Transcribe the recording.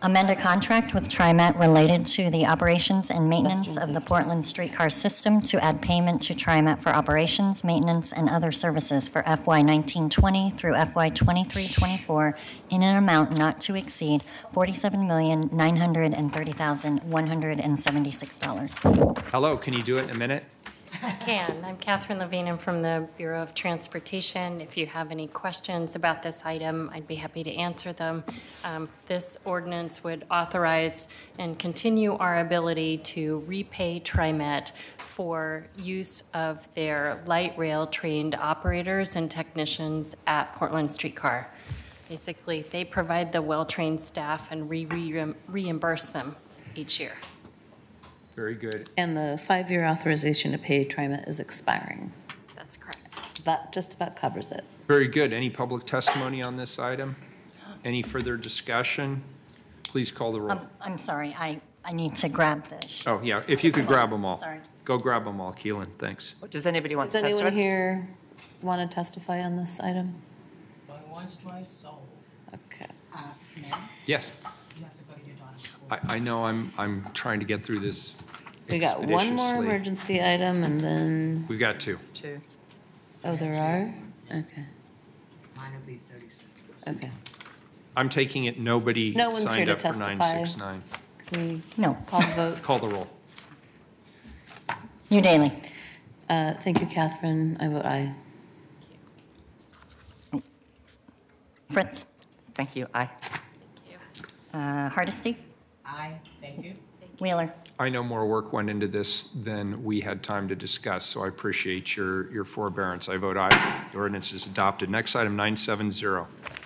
Amend a contract with TriMet related to the operations and maintenance of the Portland streetcar system to add payment to TriMet for operations, maintenance, and other services for FY 1920 through FY 2324 in an amount not to exceed $47,930,176. Hello, can you do it in a minute? I can. I'm Catherine Levine. I'm from the Bureau of Transportation. If you have any questions about this item, I'd be happy to answer them. This ordinance would authorize and continue our ability to repay TriMet for use of their light rail trained operators and technicians at Portland Streetcar. Basically, they provide the well-trained staff and reimburse them each year. Very good. And the 5-year authorization to pay TriMet is expiring. That's correct. Just about covers it. Very good. Any public testimony on this item? Any further discussion? Please call the roll. I'm sorry, I need to grab this. Oh, yeah, if you could grab them all. Sorry. Go grab them all, Keelan, thanks. Does anybody want Does to testify? anyone here want to testify on this item? Going once, twice, so. Okay. Ma'am, Yes, you have to go to your daughter's school. I know I'm trying to get through this We got one more expeditiously. emergency item and then, We've got two. Two. oh, there are? Okay, Mine will be 36. okay. I'm taking it nobody No one's here signed to up for testify. 969. Can we No. call the vote? Call the roll. New Daily. Thank you, Catherine. I vote aye. Fritz. Thank you. Aye. Thank you. Hardesty. Aye, thank you. Wheeler. I know more work went into this than we had time to discuss, so I appreciate your forbearance. I vote aye. The ordinance is adopted. Next item, 970.